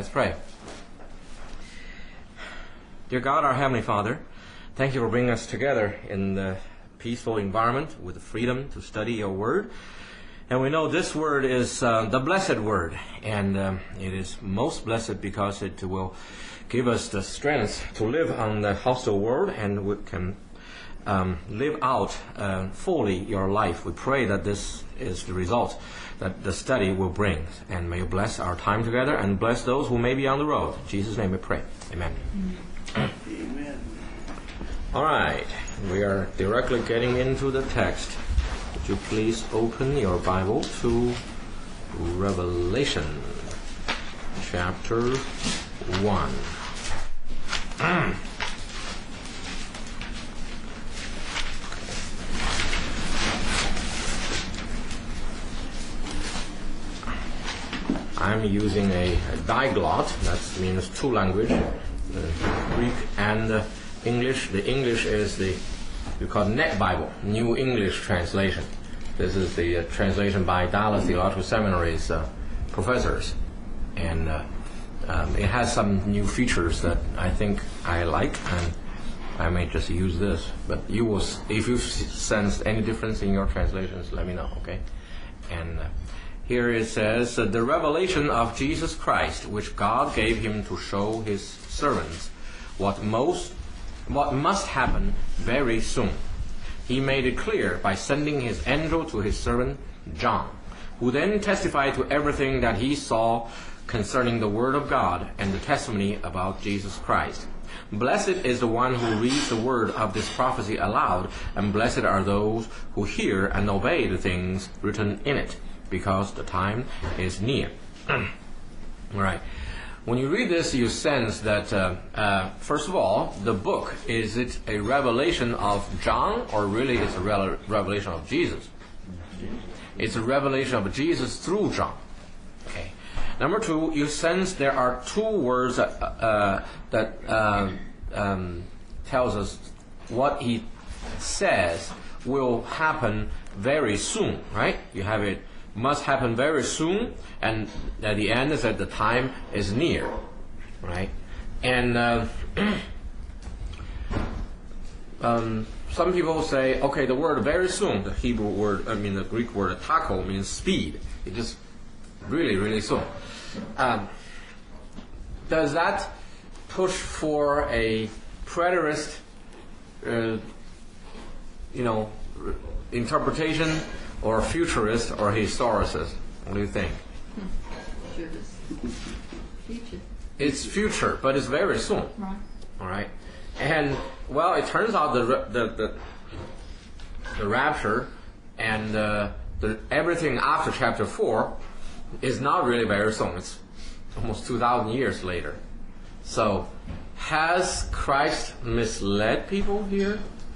Let's pray. Dear God, our Heavenly Father, thank you for bringing us together in the peaceful environment with the freedom to study your word. And we know this word is the blessed word, and it is most blessed because it will give us the strength to live on the hostile world, and we can live out fully your life. We pray that this is the result that the study will bring. And may you bless our time together and bless those who may be on the road. In Jesus' name we pray. Amen. Amen. All right. We are directly getting into the text. Would you please open your Bible to Revelation chapter 1. I'm using a diglot, that means two language, Greek and English. The English is we call Net Bible, New English Translation. This is the translation by Dallas Theological Seminary's professors. And it has some new features that I think I like, and I may just use this. But you will, if you sense any difference in your translations, let me know, okay? And here it says, the revelation of Jesus Christ, which God gave him to show his servants what must happen very soon. He made it clear by sending his angel to his servant John, who then testified to everything that he saw concerning the word of God and the testimony about Jesus Christ. Blessed is the one who reads the word of this prophecy aloud, and blessed are those who hear and obey the things written in it, because the time is near. All right. When you read this, you sense that, first of all, the book, is it a revelation of John, or really it's a revelation of Jesus? It's a revelation of Jesus through John. Okay. Number two, you sense there are two words that tells us what he says will happen very soon, right? You have it must happen very soon, and at the end is that the time is near, right? And some people say, okay, the word very soon, the Hebrew word, the Greek word tako means speed. It just really, really soon. Does that push for a preterist, interpretation, or futurist, or historicist? What do you think? Future. It's future, but it's very soon. Right. All right. And well, it turns out the rapture and everything after chapter 4 is not really very soon. It's almost 2,000 years later. So, has Christ misled people here?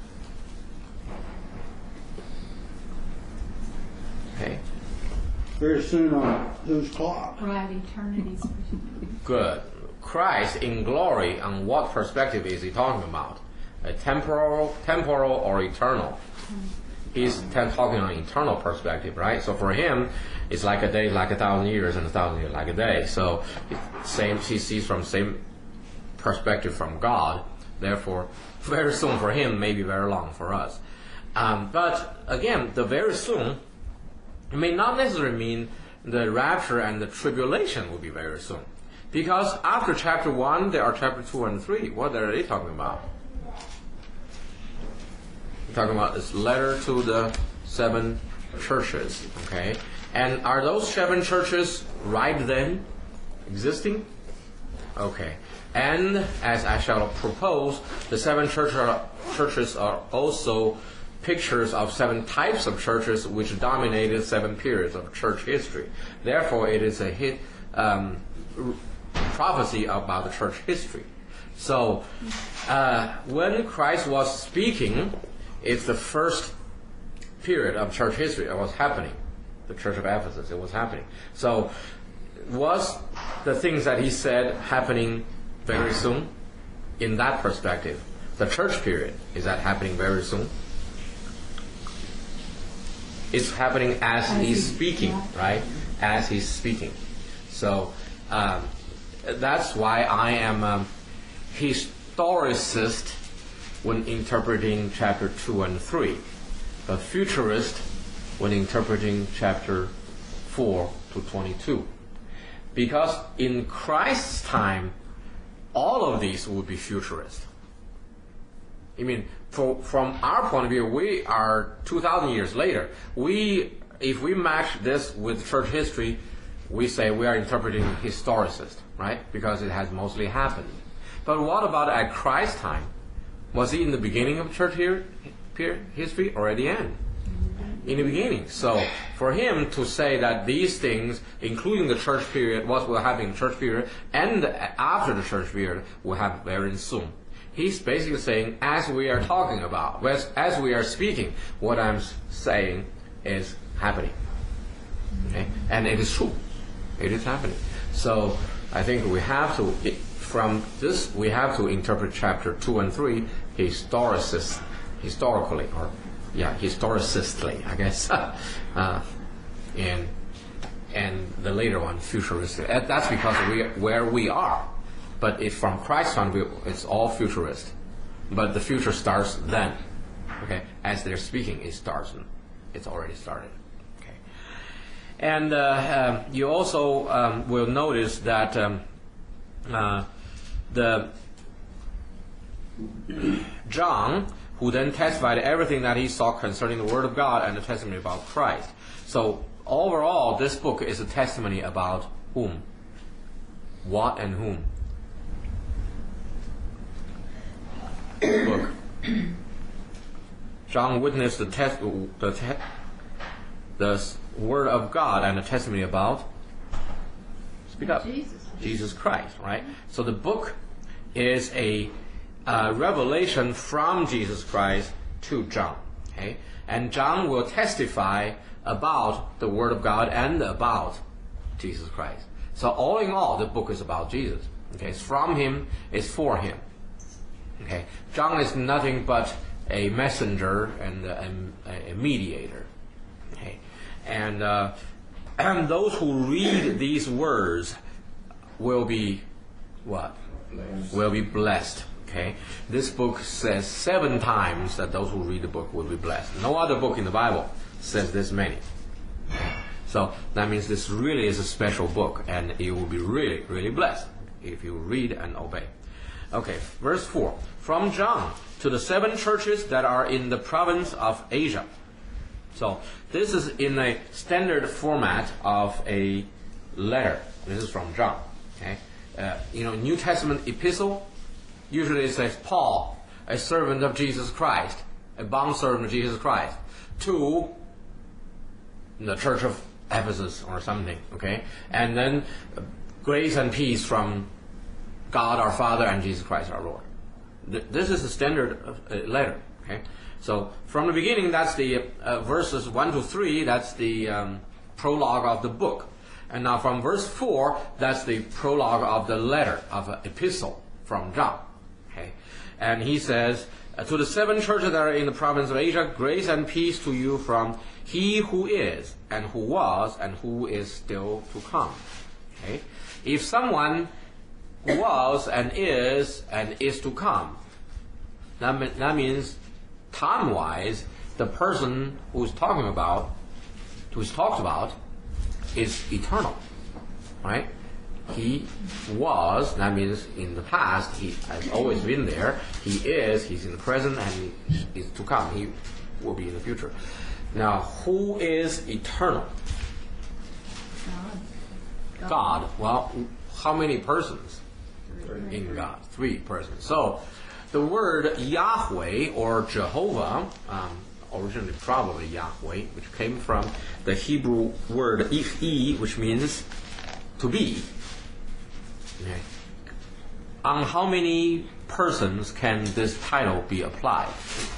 Okay. Very soon on whose clock? Right, eternity's. Good. Christ in glory, on what perspective is he talking about? A temporal or eternal? He's talking on eternal perspective, right? So for him, it's like a day, like 1,000 years, and 1,000 years like a day. So he sees from same perspective from God. Therefore, very soon for him may be very long for us. But again, the very soon may not necessarily mean the rapture and the tribulation will be very soon. Because after chapter 1, there are chapter 2 and 3. What are they talking about? They're talking about this letter to the 7 churches. Okay? And are those 7 churches right then existing? Okay. And as I shall propose, the 7 churches are also pictures of 7 types of churches which dominated 7 periods of church history. Therefore, it is a prophecy about the church history. So, when Christ was speaking, it's the first period of church history that was happening. The church of Ephesus, it was happening. So, was the things that he said happening very soon? In that perspective, the church period, is that happening very soon? It's happening as he's speaking, right? As he's speaking. So, that's why I am a historicist when interpreting chapter 2 and 3, a futurist when interpreting chapter 4 to 22. Because in Christ's time, all of these would be futurist. I mean, from our point of view, we are 2,000 years later. If we match this with church history, we say we are interpreting historicist, right? Because it has mostly happened. But what about at Christ's time? Was he in the beginning of church history or at the end? In the beginning. So for him to say that these things, including the church period, what will happen in the church period, and after the church period, will happen very soon. He's basically saying, as we are talking about, as we are speaking, what I'm saying is happening. Okay? And it is true. It is happening. So I think we have to, from this, we have to interpret chapter 2 and 3 historically, or historicistly, I guess, and the later one, futuristic. That's because where we are. But if from Christ's point of view, it's all futurist. But the future starts then. Okay, as they're speaking, it starts. It's already started. Okay, and you also will notice that the John, who then testified everything that he saw concerning the Word of God and the testimony about Christ. So overall, this book is a testimony about whom, what, and whom. Look, John witnessed the Word of God and the testimony about, speak up, Jesus Christ, right? So the book is a revelation from Jesus Christ to John, okay? And John will testify about the Word of God and about Jesus Christ. So all in all, the book is about Jesus. Okay, it's from him, it's for him. Okay, John is nothing but a messenger and a mediator. Okay, and those who read these words will be what? Will be blessed. Okay, this book says 7 times that those who read the book will be blessed. No other book in the Bible says this many. So that means this really is a special book, and you will be really, really blessed if you read and obey. Okay, verse 4. From John to the 7 churches that are in the province of Asia. So this is in a standard format of a letter. This is from John. Okay, New Testament epistle usually it says Paul, a servant of Jesus Christ, a bondservant of Jesus Christ, to the church of Ephesus or something. Okay, and then grace and peace from God our Father and Jesus Christ our Lord. This is the standard letter. Okay, so from the beginning, that's the verses 1 to 3. That's the prologue of the book, and now from verse 4, that's the prologue of the letter of an epistle from John. Okay, and he says, to the 7 churches that are in the province of Asia, grace and peace to you from He who is and who was and who is still to come. Okay, if someone was and is to come, that means time-wise, the person who's talked about is eternal, right? He was, that means in the past, he has always been there. He is, he's in the present, and he is to come. He will be in the future. Now, who is eternal? God. Well, how many persons in God? 3 persons. So, the word Yahweh or Jehovah, originally probably Yahweh, which came from the Hebrew word Ichi, which means to be. Okay. On how many persons can this title be applied?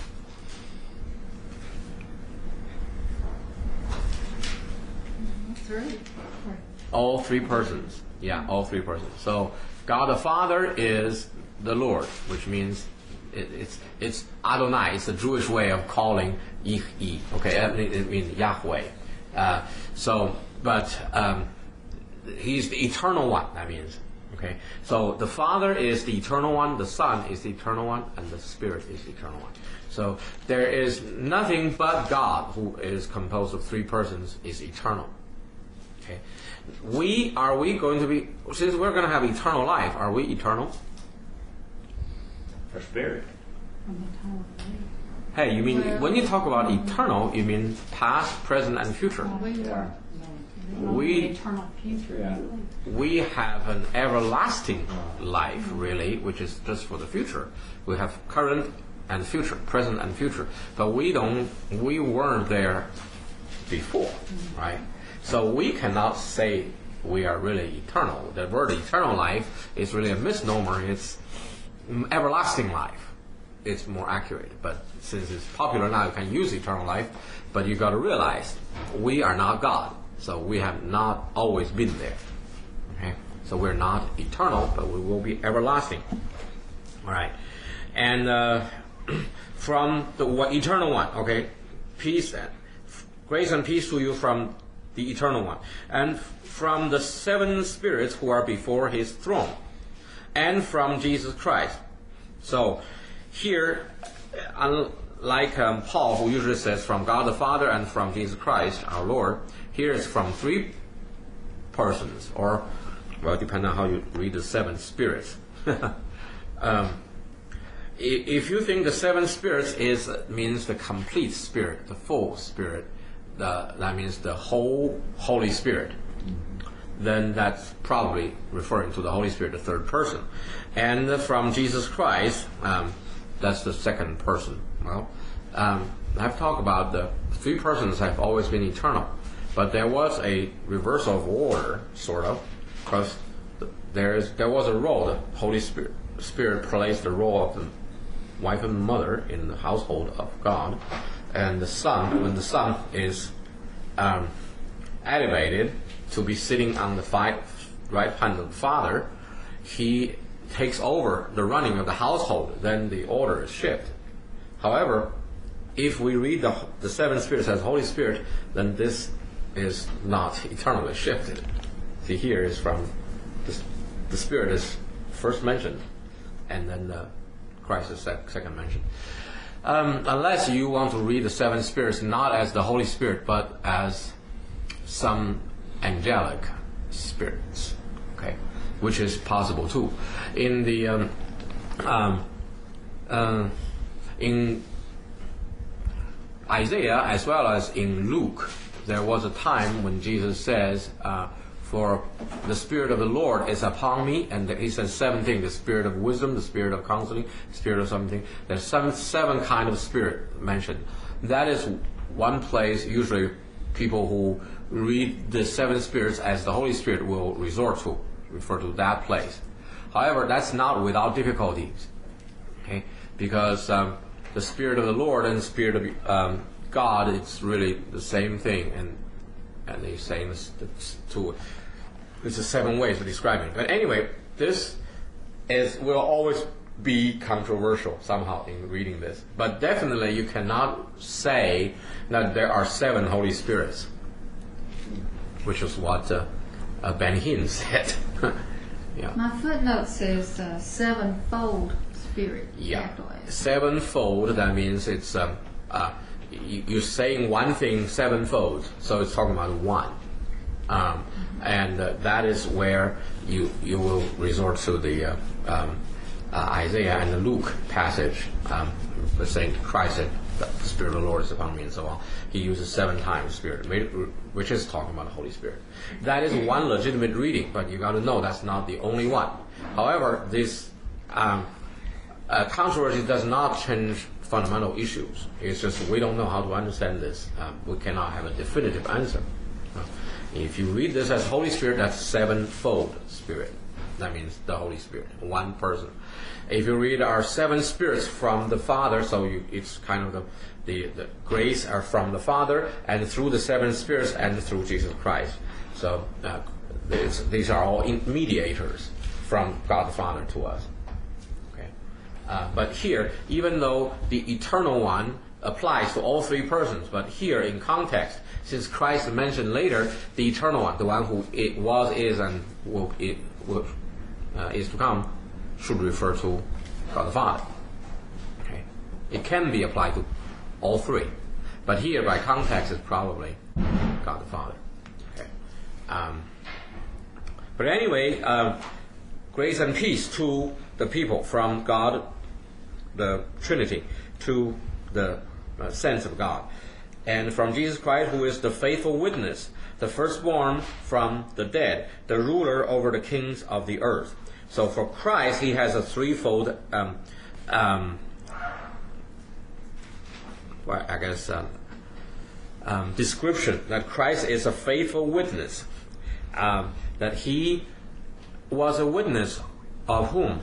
All 3 persons. Yeah, all 3 persons. So God the Father is the Lord, which means it's Adonai. It's the Jewish way of calling Ich. Okay, it means Yahweh. But he's the eternal one. That means Okay, so the Father is the eternal one, the Son is the eternal one, and the Spirit is the eternal one. So there is nothing but God, who is composed of three persons, is eternal. Okay, are we going to be, since we're going to have eternal life, are we eternal? Our spirit. From the time of age. Hey, you mean when you talk about eternal, you mean past, present, and future? We are. We- Eternal future. Yeah. We have an everlasting life, really, which is just for the future. We have current and future, present and future. But we weren't there before, right? So we cannot say we are really eternal. The word eternal life is really a misnomer. It's everlasting life. It's more accurate. But since it's popular now, you can use eternal life. But you got to realize we are not God. So we have not always been there. Okay? So we're not eternal, but we will be everlasting. All right. And from the eternal one, okay, peace, grace and peace to you from the eternal one, and from the seven spirits who are before his throne, and from Jesus Christ. So here, unlike Paul, who usually says from God the Father and from Jesus Christ, our Lord, here is from three persons, or, well, depending on how you read the seven spirits. If you think the seven spirits means the complete spirit, the full spirit, that means the whole Holy Spirit, then that's probably referring to the Holy Spirit, the third person. And from Jesus Christ, that's the second person. Well, I've talked about the three persons have always been eternal, but there was a reversal of order, sort of, because there was a role. The Holy Spirit plays the role of the wife and mother in the household of God, and the Son, when the Son is elevated to be sitting on the right hand of the Father, he takes over the running of the household. Then the order is shifted. However, if we read the seven spirits as Holy Spirit, then this is not eternally shifted. See, here is from the Spirit is first mentioned, and then Christ is second mentioned. Unless you want to read the seven spirits not as the Holy Spirit, but as some angelic spirits, okay, which is possible too. In the in Isaiah as well as in Luke, there was a time when Jesus says, "For the Spirit of the Lord is upon me," and he says seven things: the Spirit of wisdom, the Spirit of counseling, the Spirit of something. There's seven kind of spirit mentioned. That is one place usually people who read the seven spirits as the Holy Spirit will refer to that place. However, that's not without difficulties, okay? Because the Spirit of the Lord and the Spirit of God, it's really the same thing, and he's saying this is seven ways of describing it. But anyway, this will always be controversial somehow in reading this. But definitely you cannot say that there are seven Holy Spirits, which is what Ben Hinn said. Yeah. My footnote says sevenfold spirit. Yeah, capital S. sevenfold. That means it's you're saying one thing sevenfold, so it's talking about one, and that is where you will resort to the Isaiah and the Luke passage, saying Christ said, "The Spirit of the Lord is upon me," and so on. He uses 7 times Spirit, which is talking about the Holy Spirit. That is one legitimate reading, but you got to know that's not the only one. However, this controversy does not change fundamental issues. It's just we don't know how to understand this. We cannot have a definitive answer. If you read this as Holy Spirit, that's sevenfold Spirit. That means the Holy Spirit, one person. If you read our 7 spirits from the Father, so it's kind of the grace are from the Father and through the 7 spirits and through Jesus Christ. So these are all mediators from God the Father to us. Okay, but here, even though the eternal one applies to all 3 persons, but here in context, since Christ mentioned later the eternal one, the one who it was, is, and will is to come should refer to God the Father. Okay. It can be applied to all three, but here by context it's probably God the Father. Okay. But anyway, grace and peace to the people from God, the Trinity, to the sense of God, and from Jesus Christ, who is the faithful witness, the firstborn from the dead, the ruler over the kings of the earth. So for Christ, he has a threefold, description that Christ is a faithful witness, that he was a witness of whom?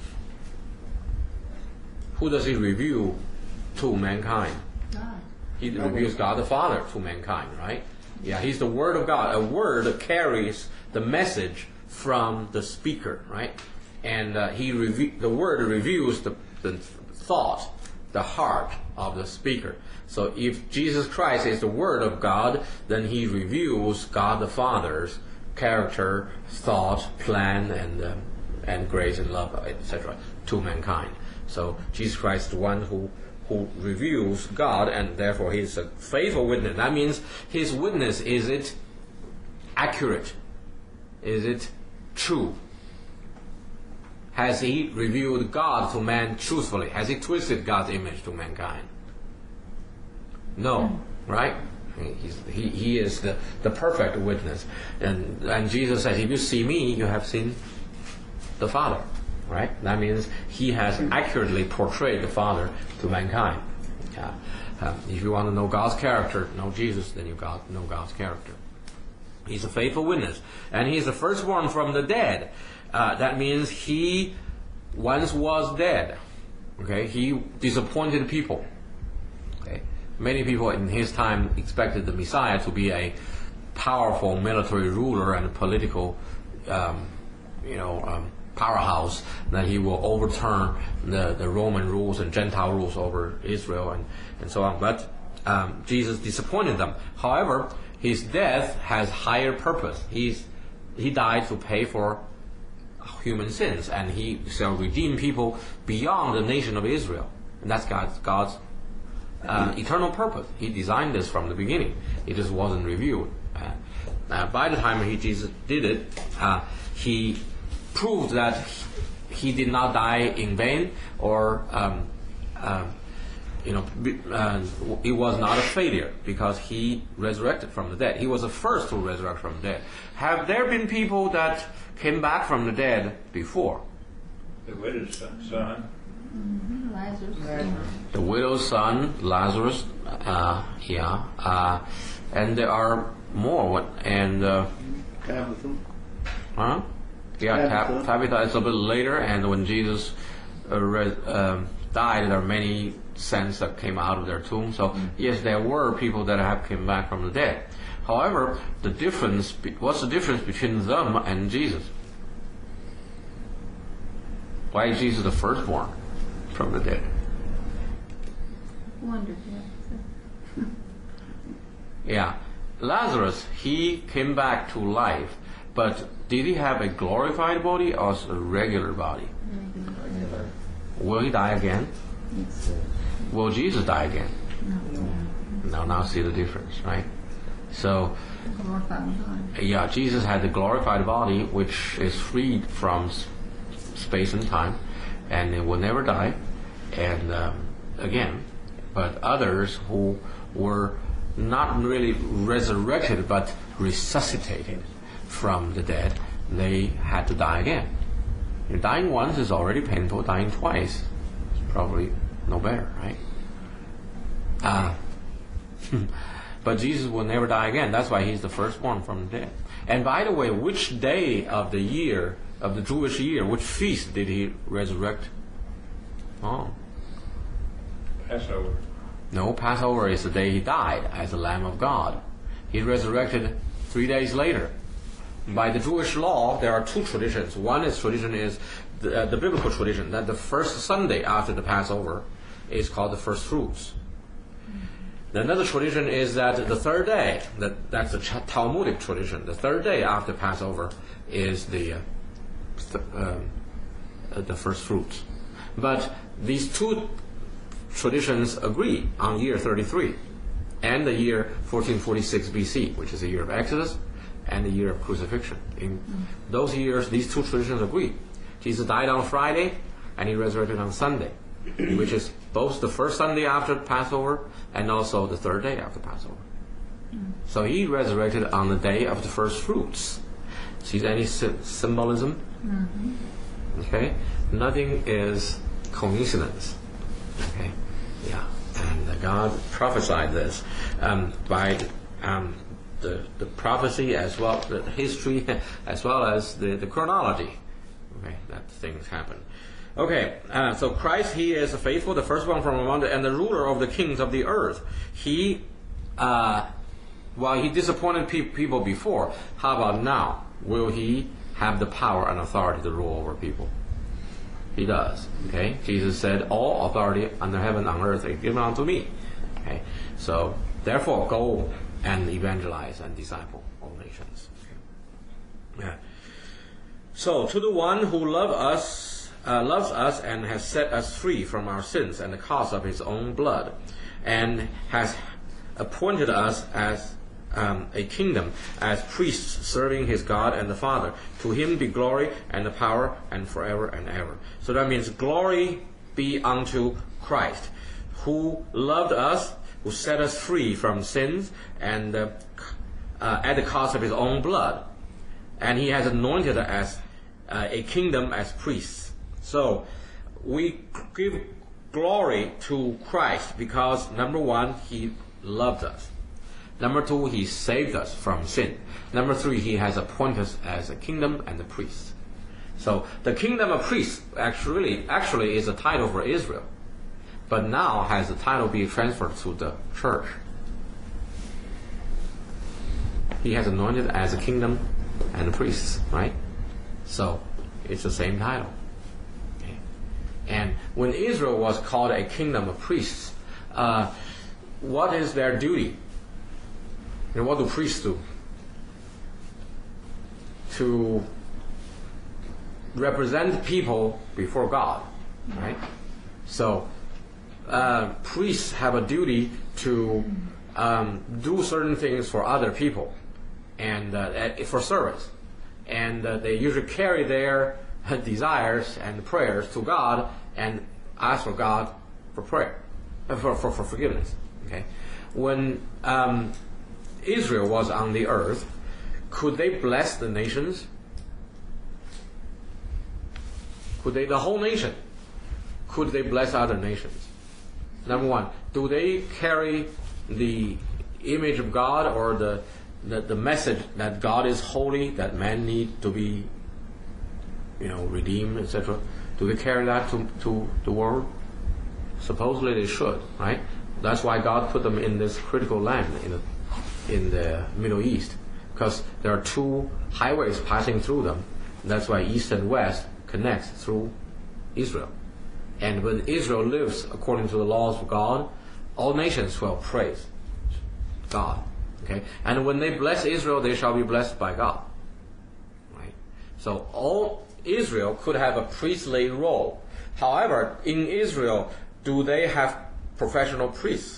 Who does he reveal to mankind? God. He reveals God the Father to mankind, right? Yeah, he's the Word of God. A word carries the message from the speaker, right? And the Word reveals the thought, the heart of the speaker. So if Jesus Christ is the Word of God, then he reveals God the Father's character, thought, plan, and grace and love, etc., to mankind. So Jesus Christ is the one who reveals God, and therefore he is a faithful witness. That means his witness, is it accurate? Is it true? Has he revealed God to man truthfully? Has he twisted God's image to mankind? No, right? He is the perfect witness. And Jesus says, if you see me, you have seen the Father. Right? That means he has accurately portrayed the Father to mankind. If you want to know God's character, know Jesus, then you know God's character. He's a faithful witness. And he's the firstborn from the dead. That means he once was dead. Okay? He disappointed people. Okay? Many people in his time expected the Messiah to be a powerful military ruler and political powerhouse, that he will overturn the Roman rules and Gentile rules over Israel and so on. But Jesus disappointed them. However, his death has higher purpose. He died to pay for human sins, and he shall redeem people beyond the nation of Israel. And that's God's eternal purpose. He designed this from the beginning. It just wasn't revealed. By the time Jesus did it, he proved that he did not die in vain, or it was not a failure, because he resurrected from the dead. He was the first to resurrect from the dead. Have there been people that came back from the dead before? The widow's son. Lazarus. The widow's son, Lazarus, and there are more. And Tabitha. huh? Yeah, Tabitha. Tabitha is a bit later, and when Jesus died, there are many saints that came out of their tomb. So yes, there were people that have come back from the dead. However, what's the difference between them and Jesus? Why is Jesus the firstborn from the dead? Wondered that. Yeah, Lazarus, he came back to life, but did he have a glorified body or a regular body? Will he die again? Will Jesus die again? No. Now see the difference, right? So, Glorified body. yeah, Jesus had the glorified body, which is freed from space and time, and it will never die. And again, but others who were not really resurrected but resuscitated from the dead, they had to die again. Dying once is already painful. Dying twice is probably no better, right? But Jesus will never die again. That's why he's the firstborn from the dead. And by the way, which day of the year, of the Jewish year, which feast did he resurrect? Oh. Passover. No, Passover is the day he died as the Lamb of God. He resurrected 3 days later. By the Jewish law, there are two traditions. One is the biblical tradition, that the first Sunday after the Passover is called the first fruits. Another tradition is that the third day, that's the Talmudic tradition, the third day after Passover is the the first fruits. But these two traditions agree on year 33 and the year 1446 BC, which is the year of Exodus and the year of crucifixion. In those years, these two traditions agree. Jesus died on Friday and he resurrected on Sunday, which is both the first Sunday after Passover and also the third day after Passover. So he resurrected on the day of the first fruits. See any symbolism? Okay? Nothing is coincidence. Okay? Yeah. And God prophesied this by the prophecy as well, the history, as well as the chronology. Okay? That things happen. Okay, so Christ, he is faithful, the firstborn from among and the ruler of the kings of the earth. He, while he disappointed people before, how about now? Will he have the power and authority to rule over people? He does. Okay, Jesus said, "All authority under heaven and earth is given unto me." Okay, so therefore, go and evangelize and disciple all nations. Okay. Yeah. So to the one who loves us and has set us free from our sins and the cost of his own blood, and has appointed us as a kingdom, as priests serving his God and the Father. To him be glory and the power and forever and ever. So that means glory be unto Christ, who loved us, who set us free from sins and at the cost of his own blood. And he has anointed us as a kingdom, as priests. So we give glory to Christ because, number one, he loved us. Number two, he saved us from sin. Number three, he has appointed us as a kingdom and a priest. So the kingdom of priests actually is a title for Israel, but now has the title being transferred to the church. He has anointed as a kingdom and a priest, right? So it's the same title. Okay. And when Israel was called a kingdom of priests, what is their duty? And what do priests do? To represent people before God, right? So priests have a duty to do certain things for other people and for service, and they usually carry their desires and prayers to God and ask for God for prayer, for forgiveness. Okay, when Israel was on the earth, could they bless the nations? Could they, the whole nation, could they bless other nations? Number one, do they carry the image of God or the message that God is holy, that man need to be, redeemed, etc.? Do they carry that to the world? Supposedly they should, right? That's why God put them in this critical land in the Middle East, because there are two highways passing through them. That's why East and West connects through Israel. And when Israel lives according to the laws of God, all nations will praise God. Okay? And when they bless Israel, they shall be blessed by God. Right? So all Israel could have a priestly role. However, in Israel, do they have professional priests?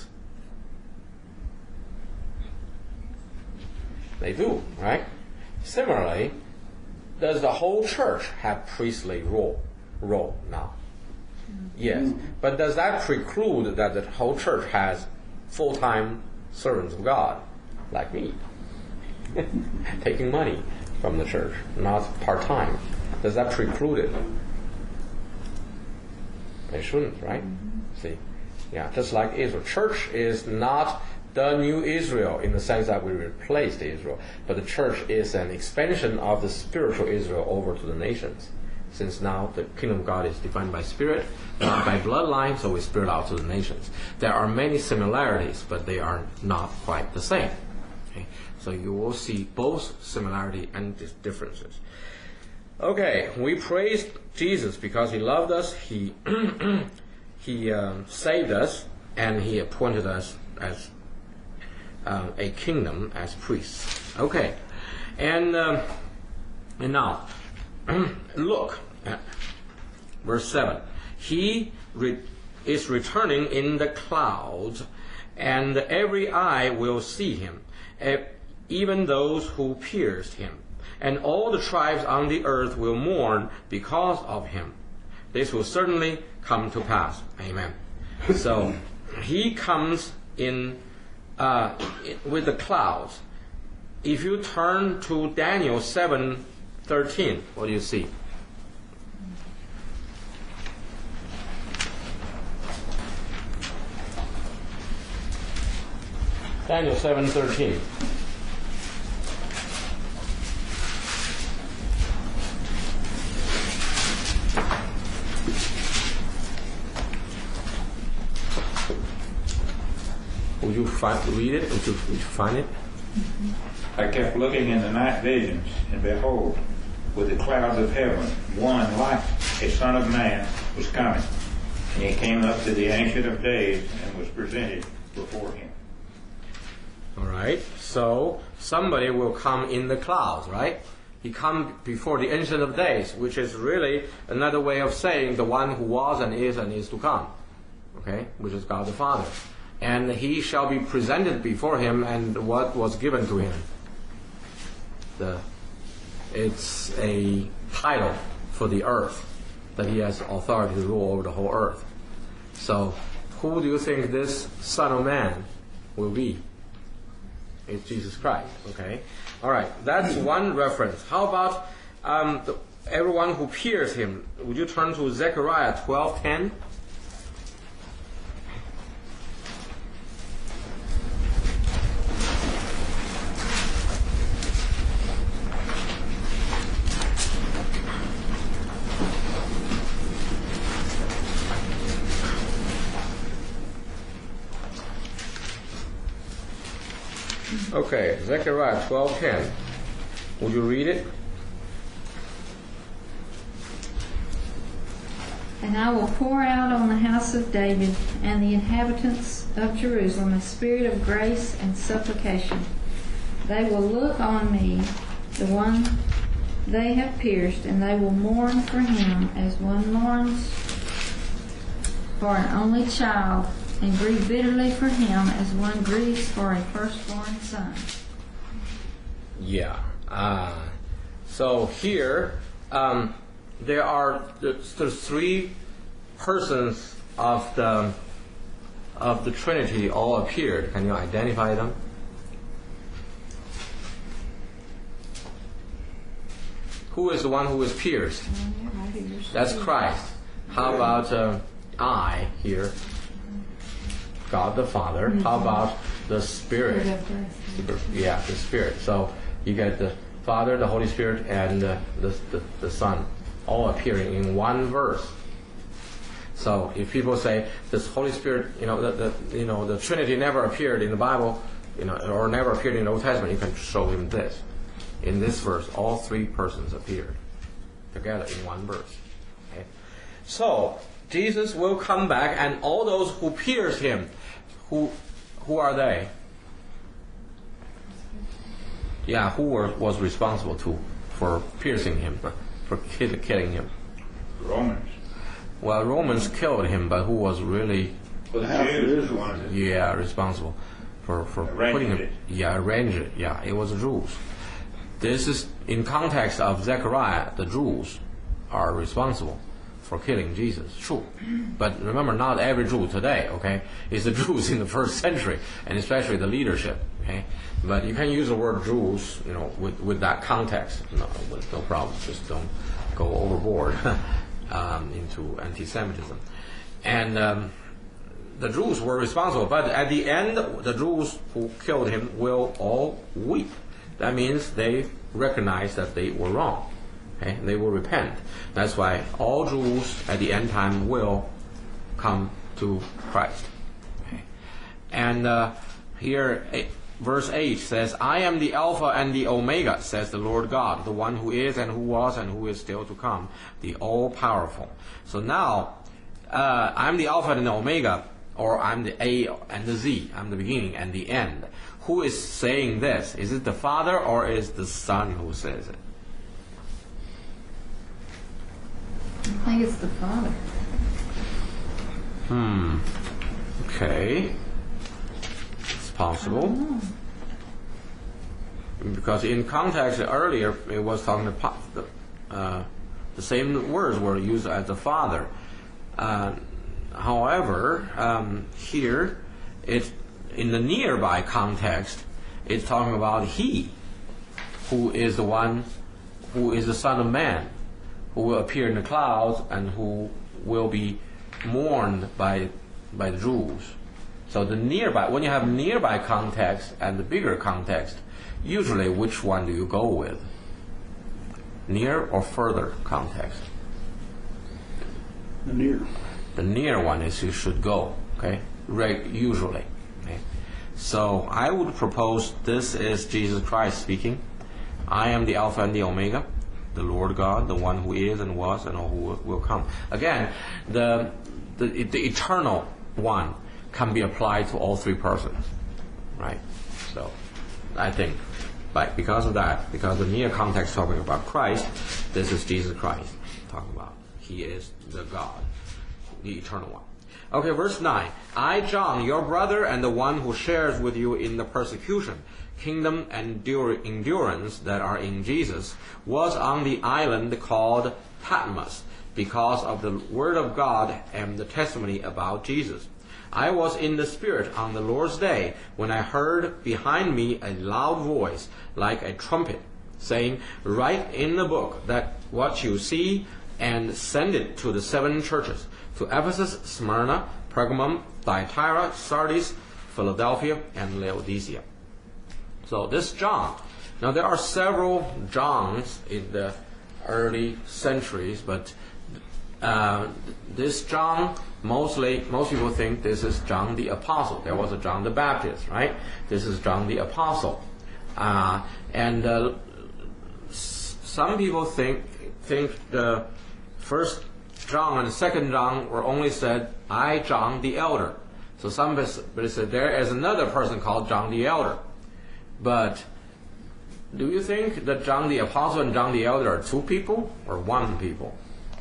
They do, right? Similarly, does the whole church have priestly role now? Yes. But does that preclude that the whole church has full-time servants of God, like me, taking money from the church, not part-time? Does that preclude it? They shouldn't, right? See? Yeah, just like Israel. Church is not the new Israel in the sense that we replaced Israel, but the church is an expansion of the spiritual Israel over to the nations. Since now the kingdom of God is defined by spirit, not by bloodline, so we spirit out to the nations. There are many similarities, but they are not quite the same. Okay? So you will see both similarity and differences. Okay, we praise Jesus because he loved us, he saved us, and he appointed us as a kingdom, as priests. Okay, and now Look, verse 7. He is returning in the clouds, and every eye will see him, even those who pierced him. And all the tribes on the earth will mourn because of him. This will certainly come to pass. Amen. So, he comes in with the clouds. If you turn to Daniel 7:13, what do you see? Daniel 7:13. Would you read it? Would you find it? I kept looking in the night visions, and behold, with the clouds of heaven, one like a son of man was coming. And he came up to the Ancient of Days and was presented before him. All right. So somebody will come in the clouds, right? He comes before the Ancient of Days, which is really another way of saying the one who was and is to come. Okay, which is God the Father. And he shall be presented before him, and what was given to him. It's a title for the earth, that he has authority to rule over the whole earth. So, who do you think this Son of Man will be? It's Jesus Christ. Okay. All right. That's one reference. How about everyone who pierced him? Would you turn to Zechariah 12:10? Okay, Zechariah 12:10. Would you read it? And I will pour out on the house of David and the inhabitants of Jerusalem a spirit of grace and supplication. They will look on me, the one they have pierced, and they will mourn for him as one mourns for an only child, and grieve bitterly for him as one grieves for a firstborn son. Yeah. So here, there are the three persons of the Trinity all appeared. Can you identify them? Who is the one who is pierced? That's Christ. How about I here? God the Father. How about the Spirit? Yeah, the Spirit. So you get the Father, the Holy Spirit, and the Son, all appearing in one verse. So if people say this Holy Spirit, the Trinity never appeared in the Bible, or never appeared in the Old Testament, you can show him this. In this verse, all three persons appeared together in one verse. Okay? So Jesus will come back, and all those who pierced him, who are they? Yeah, who was responsible for piercing him, for killing him? Romans. Well, Romans killed him, but who was really responsible for putting him? Arranged it. Yeah, it was the Jews. This is in context of Zechariah. The Jews are responsible for killing Jesus. True. But remember, not every Jew today, okay? It's the Jews in the first century, and especially the leadership, okay? But you can use the word Jews, with that context, with no problem. Just don't go overboard into anti-Semitism. And the Jews were responsible, but at the end, the Jews who killed him will all weep. That means they recognize that they were wrong. Okay? They will repent. That's why all Jews at the end time will come to Christ. Okay? And here, verse 8 says, I am the Alpha and the Omega, says the Lord God, the one who is and who was and who is still to come, the all-powerful. So now, I'm the Alpha and the Omega, or I'm the A and the Z. I'm the beginning and the end. Who is saying this? Is it the Father or is the Son who says it? think it's the Father. Okay. It's possible. Because in context earlier, it was talking about the same words were used as the Father. However, here, it in the nearby context, it's talking about He, who is the one, who is the Son of Man, who will appear in the clouds and who will be mourned by the Jews. So the nearby, when you have nearby context and the bigger context, usually which one do you go with? Near or further context? The near. The near one is you should go, okay? Usually. Okay? So I would propose this is Jesus Christ speaking. I am the Alpha and the Omega, the Lord God, the one who is and was and who will come. Again, the eternal one can be applied to all three persons, right? So I think, because of that, because the near context talking about Christ, this is Jesus Christ talking about. He is the God, the eternal one. Okay, verse 9. I, John, your brother and the one who shares with you in the persecution, kingdom, and endurance that are in Jesus, was on the island called Patmos because of the word of God and the testimony about Jesus. I was in the Spirit on the Lord's day when I heard behind me a loud voice like a trumpet, saying, write in the book that what you see and send it to the 7 churches, to Ephesus, Smyrna, Pergamum, Thyatira, Sardis, Philadelphia, and Laodicea. So this John. Now there are several Johns in the early centuries, but this John, most people think this is John the Apostle. There was a John the Baptist, right? This is John the Apostle. And some people think the first John and the second John were only said, I, John the Elder. So somebody said there is another person called John the Elder. But do you think that John the Apostle and John the Elder are 2 people or 1 people?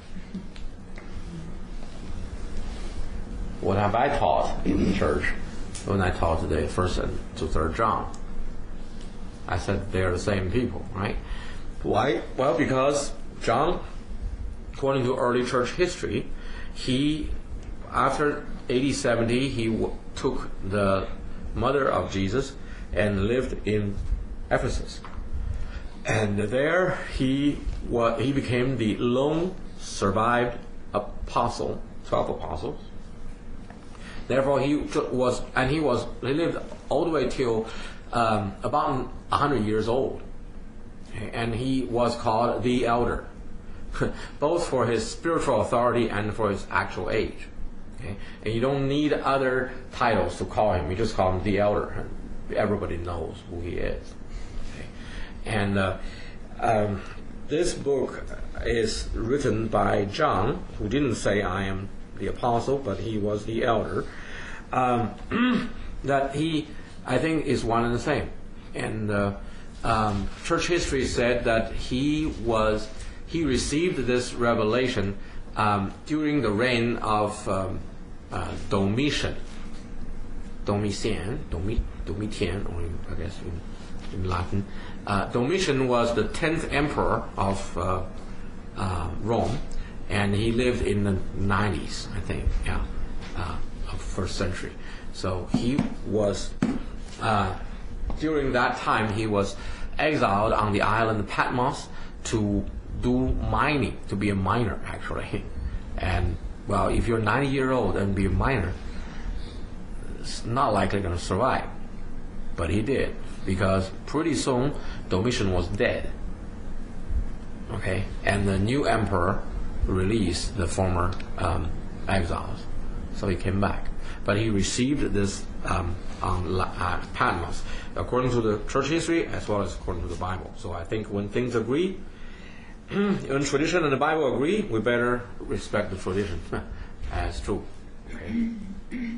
What have I taught in the church when I taught today, 1st to 3rd John? I said they're the same people, right? Why? Well, because John, according to early church history, he, after AD 70, he took the mother of Jesus and lived in Ephesus. And there he became the lone survived apostle, 12 apostles. Therefore, he lived all the way till about 100 years old. And he was called the Elder, both for his spiritual authority and for his actual age. Okay? And you don't need other titles to call him. You just call him the Elder. Everybody knows who he is. Okay? And this book is written by John, who didn't say I am the apostle, but he was the elder. That he, I think, is one and the same. And church history said that he received this revelation during the reign of Domitian, or I guess in Latin. Domitian was the 10th emperor of Rome, and he lived in the 90s, I think, of 1st century. So he was, during that time, he was exiled on the island Patmos to do mining, to be a miner, actually. And, well, if you're 90 years old and be a miner, it's not likely going to survive. But he did, because pretty soon Domitian was dead. Okay, and the new emperor released the former exiles, so he came back. But he received this on Patmos, according to the church history as well as according to the Bible. So I think when things agree, when tradition and the Bible agree, we better respect the tradition as true. Okay.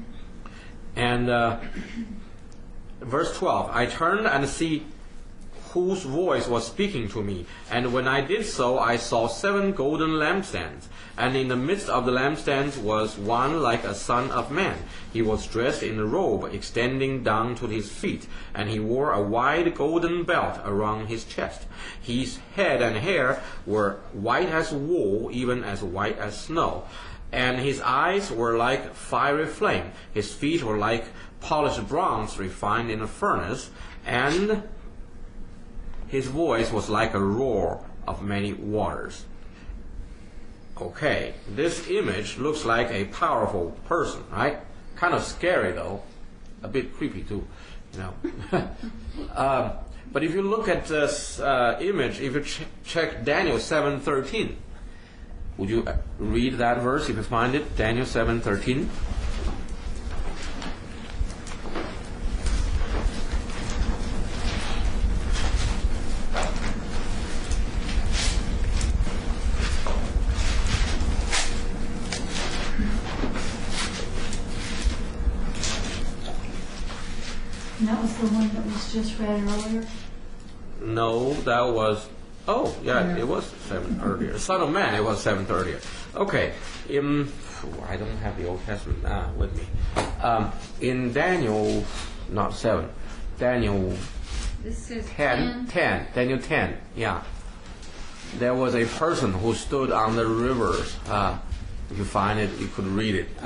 And verse 12, I turned and see whose voice was speaking to me. And when I did so, I saw 7 golden lampstands. And in the midst of the lampstands was one like a son of man. He was dressed in a robe extending down to his feet, and he wore a wide golden belt around his chest. His head and hair were white as wool, even as white as snow. And his eyes were like fiery flame. His feet were like polished bronze refined in a furnace, and his voice was like a roar of many waters. Okay, this image looks like a powerful person, right? Kind of scary though, a bit creepy too, you know. But if you look at this image, if you check Daniel 7:13, would you read that verse if you find it? Daniel 7:13. And that was the one that was just read earlier. No, that was. Oh, yeah, it was 7 earlier. Son of Man, it was 7 earlier. Okay, I don't have the Old Testament with me. In Daniel, not 7, Daniel This is 10, Daniel 10, yeah. There was a person who stood on the rivers. If you find it, you could read it.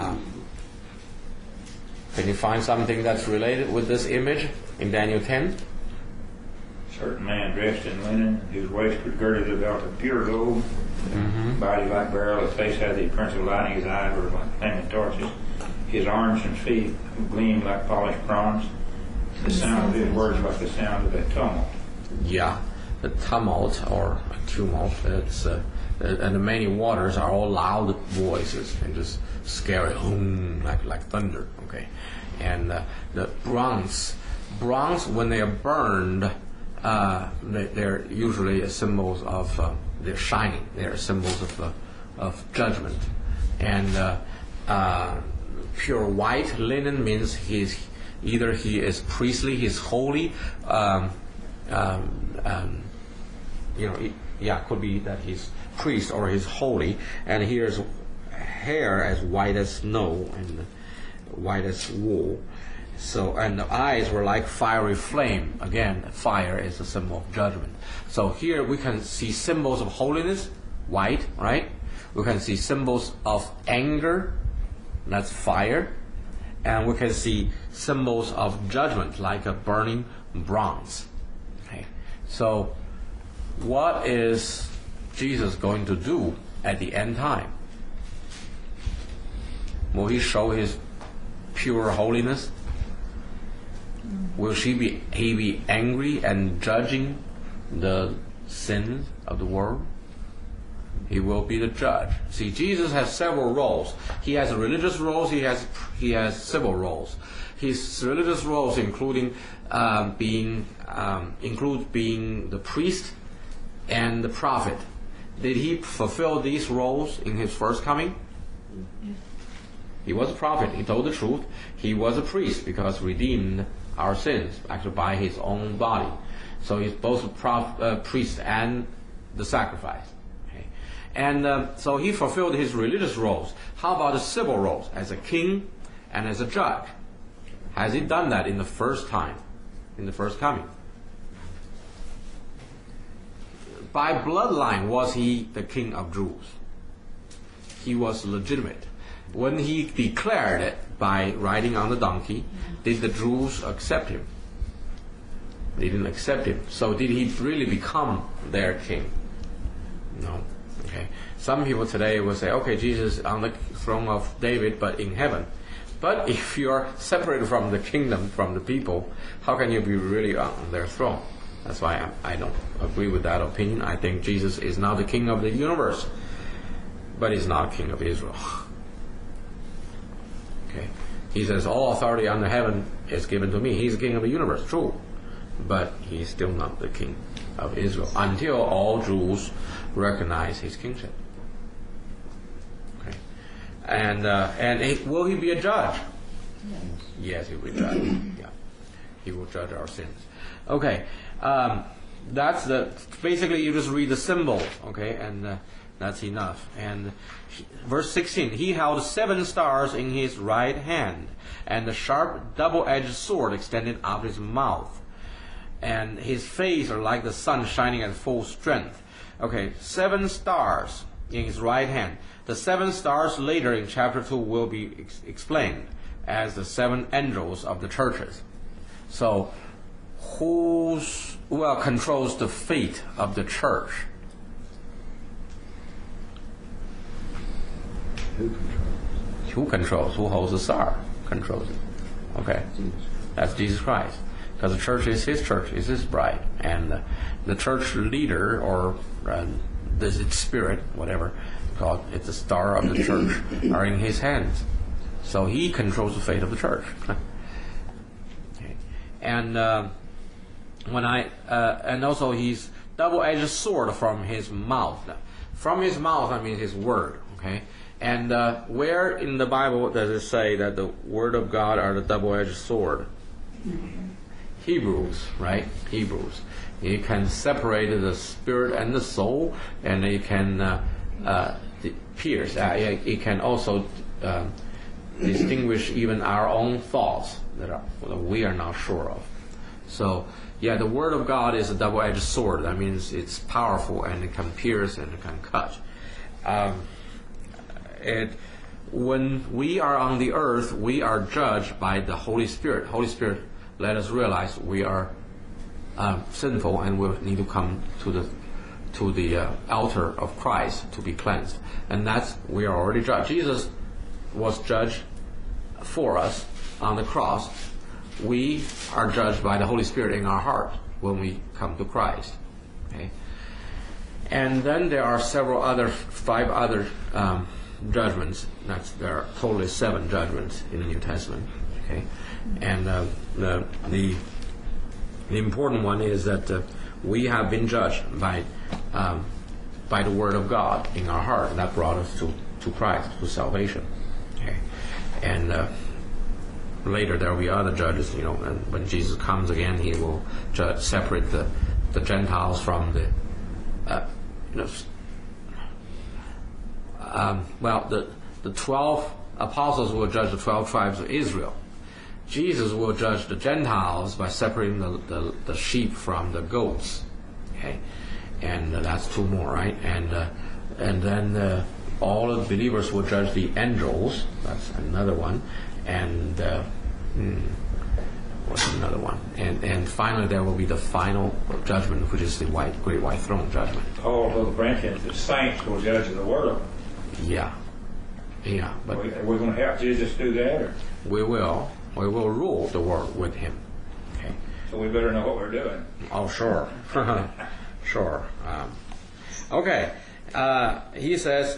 Can you find something that's related with this image in Daniel 10? Certain man dressed in linen, whose waist was girded about of pure gold, body like beryl, his face had the appearance of lightning, his eyes were like flaming torches, his arms and feet gleamed like polished bronze, the sound of his words like the sound of a tumult. Yeah, the tumult or tumult. It's and the many waters are all loud voices and just scary, like thunder. Okay, and the bronze when they are burned, they're usually symbols of they're shining. They're symbols of judgment, and pure white linen means he is priestly, he's holy. Could be that he's priest or he's holy, and here's hair as white as snow and white as wool. So, and the eyes were like fiery flame. Again, fire is a symbol of judgment. So here we can see symbols of holiness, white, right? We can see symbols of anger, that's fire. And we can see symbols of judgment, like a burning bronze. Okay. So, what is Jesus going to do at the end time? Will he show his pure holiness? Will he be angry and judging the sins of the world? He will be the judge. See, Jesus has several roles. He has religious roles. He has civil roles. His religious roles include being the priest and the prophet. Did he fulfill these roles in his first coming? He was a prophet. He told the truth. He was a priest because redeemed our sins, actually by his own body. So he's both a priest and the sacrifice. Okay. And so he fulfilled his religious roles. How about the civil roles as a king and as a judge? Has he done that in the first time, in the first coming? By bloodline, was he the king of Jews? He was legitimate. When he declared it by riding on the donkey, did the Jews accept him? They didn't accept him. So did he really become their king? No. Okay. Some people today will say, okay, Jesus is on the throne of David, but in heaven. But if you're separated from the kingdom, from the people, how can you be really on their throne? That's why I don't agree with that opinion. I think Jesus is now the king of the universe, but he's not king of Israel. Okay. He says, all authority under heaven is given to me. He's the king of the universe, true. But he's still not the king of Israel until all Jews recognize his kingship. Okay. And will he be a judge? Yes, he will be a judge. Yeah. He will judge our sins. Okay. that's basically you just read the symbol, okay, and that's enough. And verse 16, he held 7 stars in his right hand, and the sharp double-edged sword extended out his mouth, and his face are like the sun shining at full strength. Okay, 7 stars in his right hand. The 7 stars later in chapter 2 will be explained as the 7 angels of the churches. So, who controls the fate of the church? Who controls? Who holds the star? Controls it. Okay, that's Jesus Christ. Because the church is his church, is his bride, and the church leader or its spirit, whatever called, it's the star of the church, are in his hands. So he controls the fate of the church. Okay. And and also his double-edged sword from his mouth. From his mouth, I mean his word. Okay. And where in the Bible does it say that the word of God are the double-edged sword? Hebrews, right? Hebrews. It can separate the spirit and the soul, and it can pierce. It can also distinguish even our own thoughts that we are not sure of. So, yeah, the Word of God is a double-edged sword. That means it's powerful and it can pierce and it can cut. When we are on the earth, we are judged by the Holy Spirit. Holy Spirit let us realize we are sinful and we need to come to the altar of Christ to be cleansed. And we are already judged. Jesus was judged for us on the cross. We are judged by the Holy Spirit in our heart when we come to Christ. Okay? And then there are 5 other judgments. There are totally 7 judgments in the New Testament. Okay? And the important one is that we have been judged by the Word of God in our heart, and that brought us to Christ, to salvation. Okay? And later there will be other judges, and when Jesus comes again, he will separate the Gentiles from the 12 apostles will judge the 12 tribes of Israel. Jesus will judge the Gentiles by separating the sheep from the goats. Okay, and that's 2 more, right? And then all of the believers will judge the angels. That's another one. And what's another one? And finally, there will be the final judgment, which is the great white throne judgment. All of the branches, the saints will judge the world. Yeah, but we're going to help Jesus do that, or we will rule the world with him. Okay. So we better know what we're doing. Oh, sure, sure. Okay. He says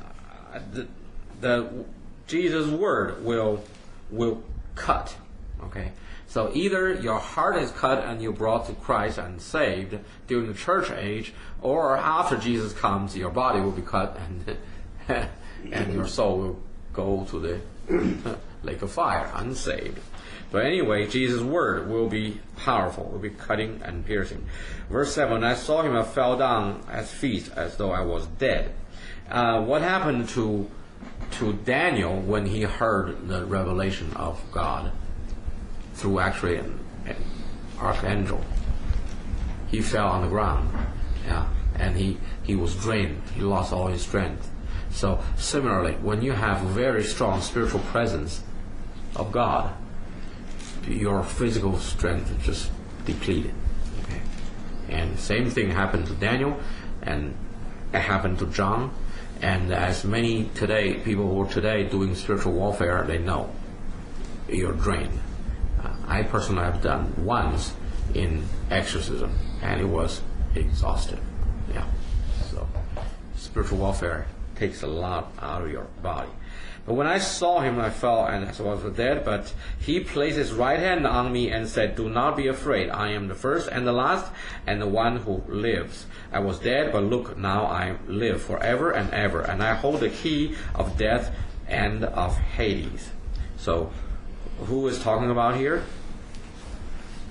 the Jesus' word will cut. Okay. So either your heart is cut and you're brought to Christ and saved during the church age, or after Jesus comes, your body will be cut and your soul will go to the lake of fire, unsaved. But anyway, Jesus' word will be powerful, will be cutting and piercing. Verse 7, I saw him, I fell down at his feet as though I was dead. What happened to Daniel when he heard the revelation of God through actually an archangel? He fell on the ground, and he was drained. He lost all his strength. So similarly, when you have very strong spiritual presence of God, your physical strength is just depleted. Okay? And same thing happened to Daniel, and it happened to John, and as many people who are today doing spiritual warfare, they know you're drained. I personally have done once in exorcism, and it was exhausting. Yeah. So spiritual warfare takes a lot out of your body. But when I saw him, I fell and I was dead. But he placed his right hand on me and said, do not be afraid. I am the first and the last, and the one who lives. I was dead, but look, now I live forever and ever, and I hold the key of death and of Hades. So, who is talking about here?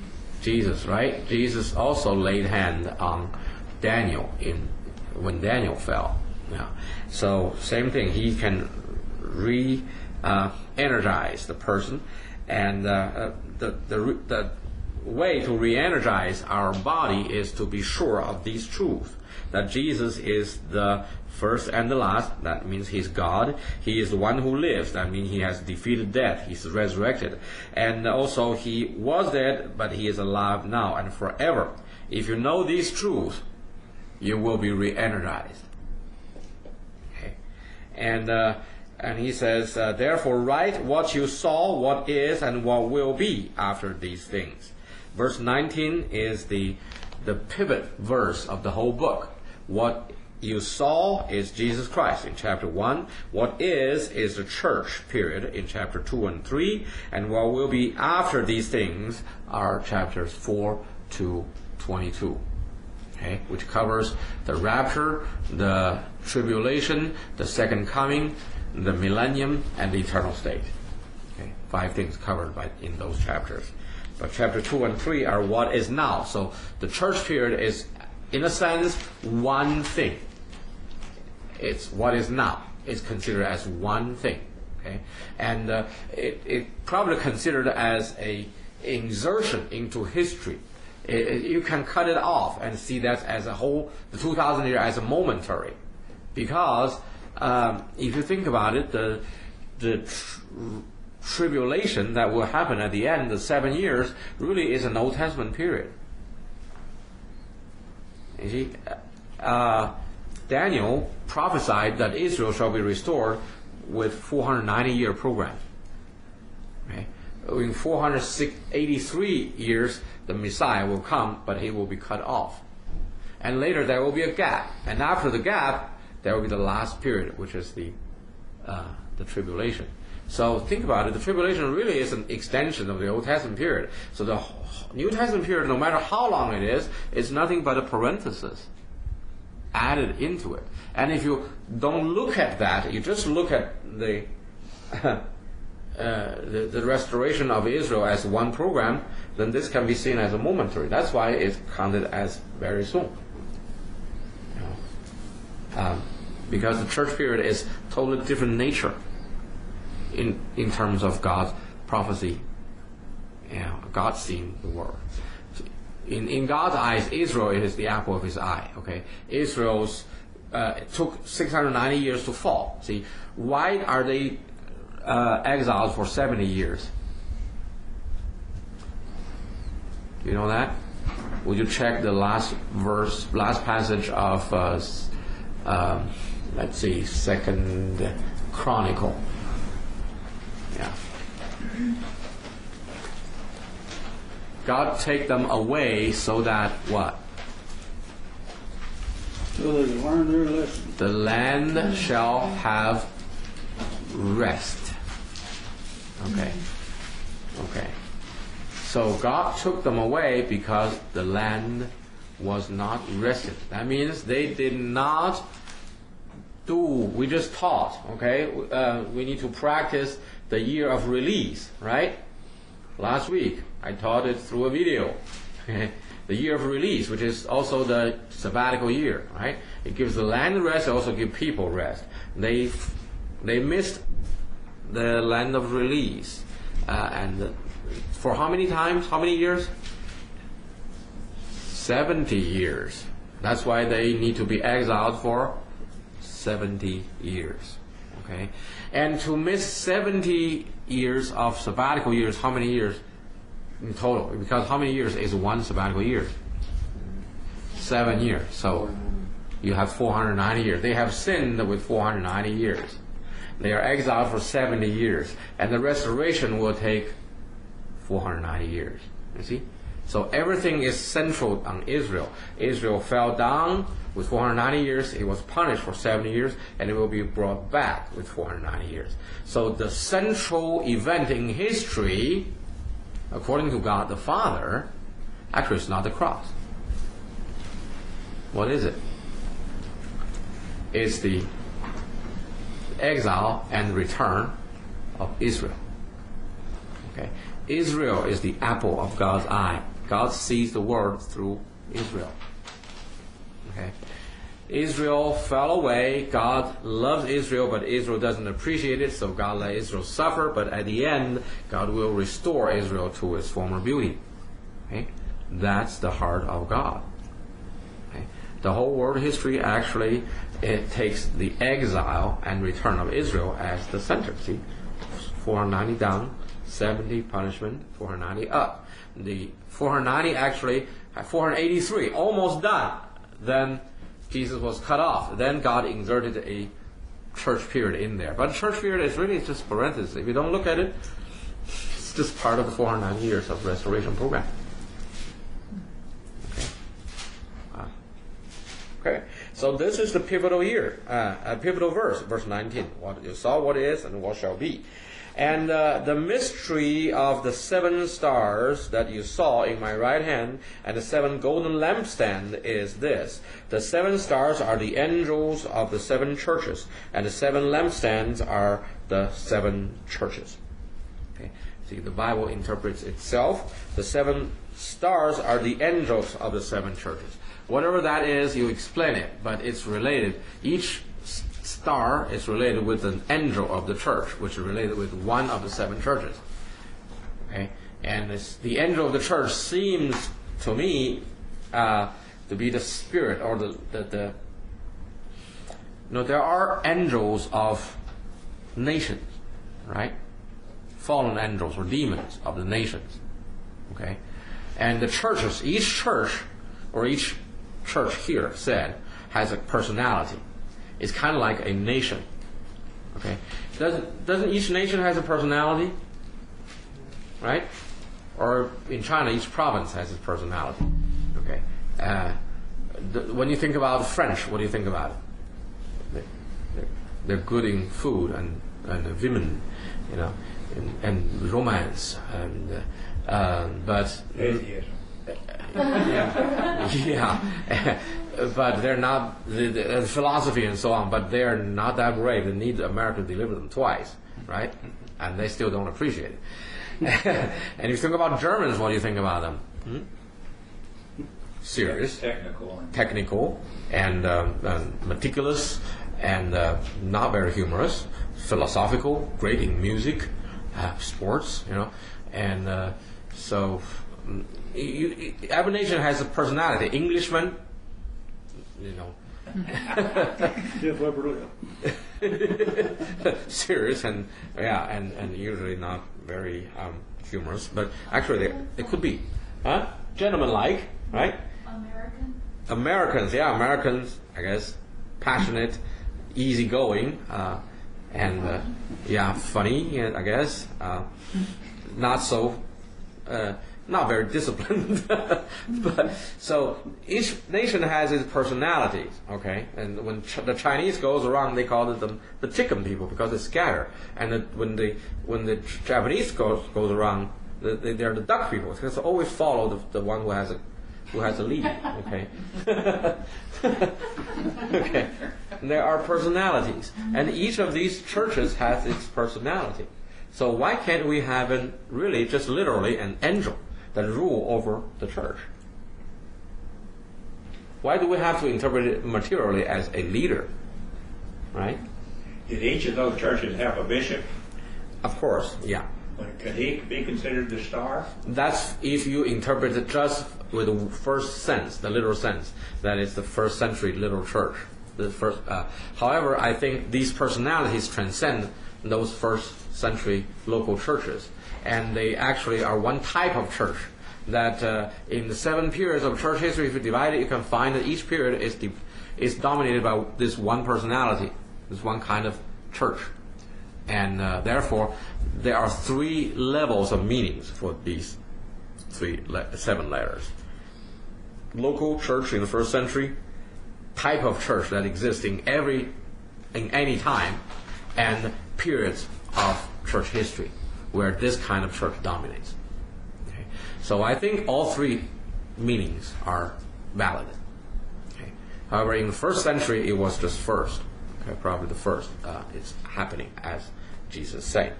Jesus, right? Jesus also laid hand on Daniel when Daniel fell. Yeah. So same thing. He can energize the person, and the way to re-energize our body is to be sure of these truths. That Jesus is the first and the last. That means He's God. He is the one who lives. That means He has defeated death. He's resurrected. And also He was dead, but He is alive now and forever. If you know these truths, you will be re-energized. Okay. And he says, therefore write what you saw, what is, and what will be after these things. Verse 19 is the pivot verse of the whole book. What you saw is Jesus Christ in chapter 1. What is the church, period, in chapter 2 and 3. And what will be after these things are chapters 4 to 22. Okay, which covers the rapture, the tribulation, the second coming, the millennium, and the eternal state. Okay, 5 things covered in those chapters. But chapter 2 and 3 are what is now. So the church period is, in a sense, one thing. It's what is now. It's considered as one thing. Okay, and it probably considered as a insertion into history. You can cut it off and see that as a whole, the 2,000 years as a momentary, because if you think about it, the tribulation that will happen at the end, the 7 years, really is an Old Testament period. You see, Daniel prophesied that Israel shall be restored with 490-year program. Okay? In 483 years, the Messiah will come, but He will be cut off. And later there will be a gap. And after the gap, there will be the last period, which is the tribulation. So think about it. The tribulation really is an extension of the Old Testament period. So the New Testament period, no matter how long it is nothing but a parenthesis added into it. And if you don't look at that, you just look at the restoration of Israel as one program, then this can be seen as a momentary. That's why it's counted as very soon. Because the church period is totally different nature in terms of God's prophecy. God seeing the world. In God's eyes, Israel is the apple of His eye. Okay, Israel's it took 690 years to fall. See, why are they exiled for 70 years? Do you know that? Would you check the last passage of let's see, 2nd Chronicle. Yeah. God take them away so that what? So they can learn their lesson. The land shall have rest. Okay. Okay. So God took them away because the land was not rested. That means they did not do, we just taught, okay? We need to practice the year of release, right? Last week, I taught it through a video. The year of release, which is also the sabbatical year, right? It gives the land rest, it also gives people rest. They missed the land of release. And for how many times? How many years? 70 years. That's why they need to be exiled for 70 years. Okay? And to miss 70 years of sabbatical years, how many years in total? Because how many years is one sabbatical year? 7 years. So you have 490 years. They have sinned with 490 years. They are exiled for 70 years. And the restoration will take 490 years. You see? So everything is central on Israel. Israel fell down with 490 years. It was punished for 70 years. And it will be brought back with 490 years. So the central event in history, according to God the Father, actually it's not the cross. What is it? It's the exile and return of Israel. Okay? Israel is the apple of God's eye. God sees the world through Israel. Okay. Israel fell away. God loves Israel, but Israel doesn't appreciate it, so God let Israel suffer. But at the end, God will restore Israel to its former beauty. Okay? That's the heart of God. Okay? The whole world history actually, it takes the exile and return of Israel as the center. See, 490 down, 70 punishment, 490 up. The 490 actually, 483, almost done. Then Jesus was cut off. Then God inserted a church period in there. But church period is really just parenthesis. If you don't look at it, it's just part of the 490 years of restoration program. Okay. So this is the pivotal year, pivotal verse, verse 19. What you saw, what is, and what shall be. And the mystery of the 7 stars that you saw in my right hand and the 7 golden lampstands is this. The 7 stars are the angels of the 7 churches, and the 7 lampstands are the 7 churches. Okay. See, the Bible interprets itself. The 7 stars are the angels of the 7 churches. Whatever that is, you explain it, but it's related. Each star is related with an angel of the church, which is related with one of the 7 churches. Okay, and the angel of the church seems to me to be the spirit or the. There are angels of nations, right? Fallen angels or demons of the nations. Okay, and the churches, each church or each church here said has a personality. It's kind of like a nation. Okay, doesn't each nation has a personality, right? Or in China, each province has its personality. Okay, when you think about the French, what do you think about it? They're good in food and women, and romance, but. Yeah, but they're not the philosophy and so on. But they're not that brave. They need America to deliver them twice, right? And they still don't appreciate it. And if you think about Germans, what do you think about them? Serious, technical, and meticulous, and not very humorous. Philosophical, great in music, sports, and so. Every nation has a personality. Englishman, serious and usually not very humorous, but actually they could be gentleman-like, right? Americans, I guess, passionate, easygoing, and funny, I guess, not so. Not very disciplined, but so each nation has its personalities. Okay, and when the Chinese goes around, they call them the chicken people because they scatter. And when the Japanese goes around, they're the duck people because they always follow the one who has a lead. Okay, okay. And there are personalities, and each of these churches has its personality. So why can't we have really just literally an angel that rule over the church? Why do we have to interpret it materially as a leader? Right? Did each of those churches have a bishop? Of course, yeah. Could he be considered the star? That's if you interpret it just with the first sense, the literal sense, that is the first century literal church. However, I think these personalities transcend those first century local churches. And they actually are one type of church that in the 7 periods of church history, if you divide it, you can find that each period is dominated by this one personality, this one kind of church. And therefore, there are 3 levels of meanings for these 7 letters. Local church in the first century, type of church that exists in any time, and periods of church history where this kind of church dominates. Okay. So I think all 3 meanings are valid. Okay. However, in the first century, it was just first. Okay, probably the first. It's happening as Jesus said.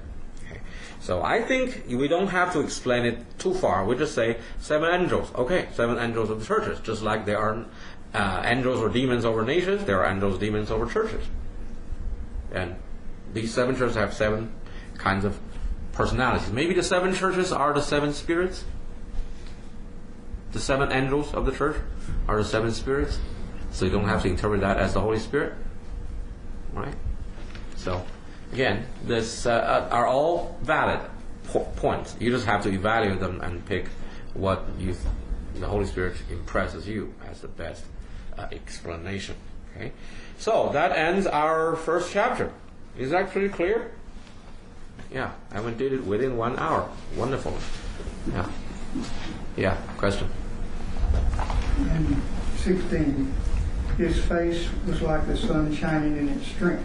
Okay. So I think we don't have to explain it too far. We just say 7 angels. Okay, 7 angels of the churches. Just like there are angels or demons over nations, there are angels, demons over churches. And these 7 churches have 7 kinds of personalities. Maybe the 7 churches are the 7 spirits. The 7 angels of the church are the 7 spirits. So you don't have to interpret that as the Holy Spirit. Right? So, again, this are all valid points. You just have to evaluate them and pick what the Holy Spirit impresses you as the best explanation. Okay? So, that ends our first chapter. Is that pretty clear? Yeah, and we did it within 1 hour. Wonderful. Yeah. Yeah, question? And 16, his face was like the sun shining in its strength.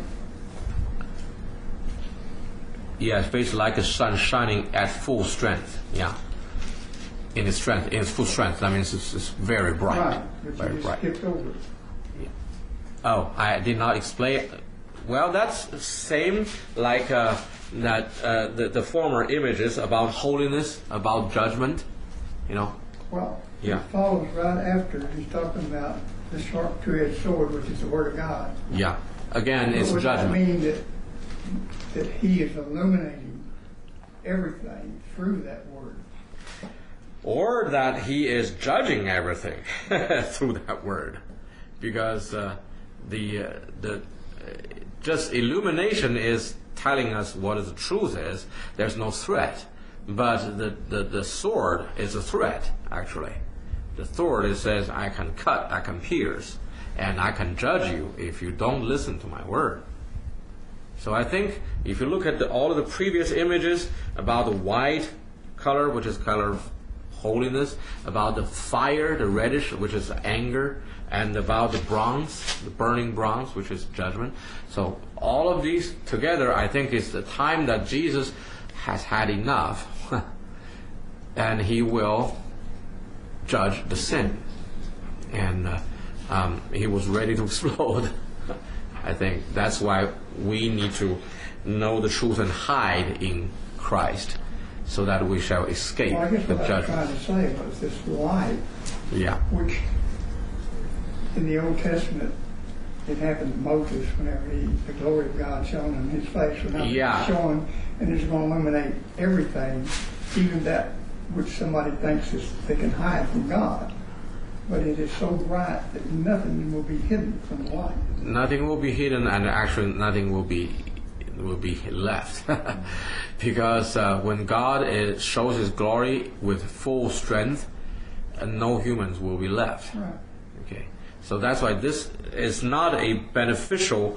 Yeah, his face like the sun shining at full strength. Yeah. In its strength, in its full strength. That means it's very bright. Right, but Very you just bright. skipped over it. Oh, I did not explain. Well, that's the same like the former images about holiness, about judgment. You know. Well, Yeah. it follows right after. He's talking about the sharp two-edged sword, which is the Word of God. Yeah. Again, it's Would that judgment. mean that he is illuminating everything through that Word? Or that he is judging everything through that word, because just illumination is telling us what the truth is. There's no threat, but the sword is a threat. Actually, the sword it says I can cut, I can pierce, and I can judge you if you don't listen to my word. So I think if you look at all of the previous images about the white color, which is color of holiness, about the fire, the reddish, which is anger, and about the bronze, the burning bronze, which is judgment. So all of these together, I think, is the time that Jesus has had enough, and he will judge the sin. And he was ready to explode. I think that's why we need to know the truth and hide in Christ, so that we shall escape Well, I guess the what I was judgment. trying to say was this light, Yeah. which in the Old Testament, it happened to Moses whenever the glory of God shone on his face, when Yeah. shone, and it's going to illuminate everything, even that which somebody thinks is they can hide from God. But it is so bright that nothing will be hidden from the light. Nothing will be hidden, and actually nothing will be left, because when God shows His glory with full strength, no humans will be left. Right. Okay, so that's why this is not a beneficial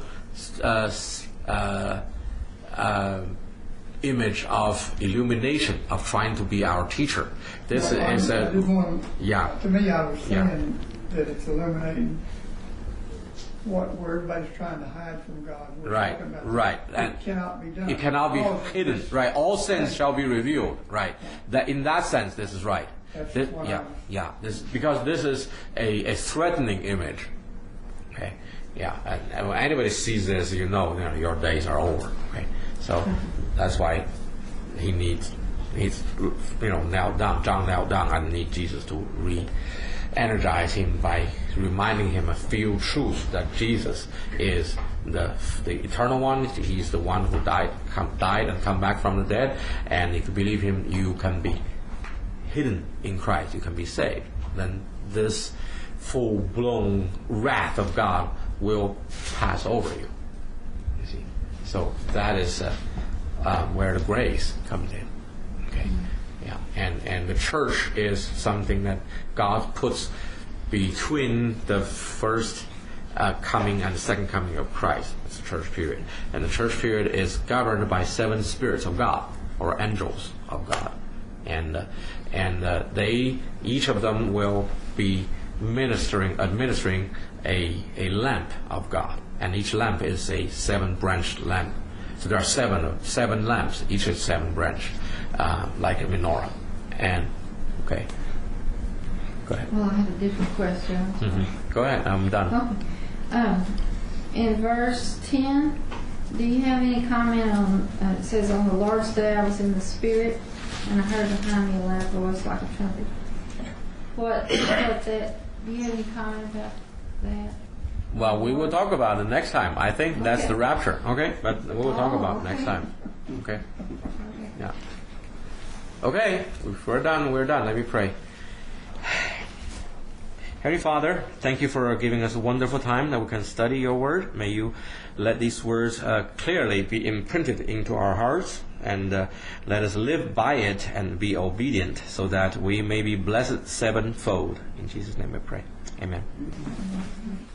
image of illumination, of trying to be our teacher. This Well, is I just want, yeah. to me, I was Yeah. saying that it's illuminating where everybody's trying to hide from God. We're Right, talking about right. It And cannot be done. It cannot be All of hidden, this- right? All sins shall be revealed, right? That in that sense, this is right. That's This, what yeah, I was- yeah. This because this is a threatening image. Okay, yeah. And when anybody sees this, you know your days are over. Okay, so that's why he's knelt down. John knelt down and need Jesus to re-energize him by reminding him a few truths, that Jesus is the eternal one. He's the one who died and come back from the dead. And if you believe him, you can be hidden in Christ. You can be saved. Then this full-blown wrath of God will pass over you. You see, so that is where the grace comes in. Okay, yeah, and the church is something that God puts between the first coming and the second coming of Christ. It's the church period, and the church period is governed by 7 spirits of God, or angels of God, and they, each of them will be administering a lamp of God, and each lamp is a 7-branched lamp. So there are seven lamps, each is 7 branch, like a menorah. And okay, go ahead. Well, I have a different question. Go ahead. I'm done. Okay. In verse 10, Do you have any comment on, it says, on the Lord's day I was in the Spirit, and I heard behind me a loud voice like a trumpet. What that, do you have any comment about that? Well, we will talk about it next time. I think that's Okay. the rapture, okay? But we will talk about it okay. next time. Okay? Okay. Yeah. Okay, if we're done, we're done. Let me pray. Heavenly Father, thank you for giving us a wonderful time that we can study your word. May you let these words clearly be imprinted into our hearts, and let us live by it and be obedient so that we may be blessed sevenfold. In Jesus' name I pray. Amen.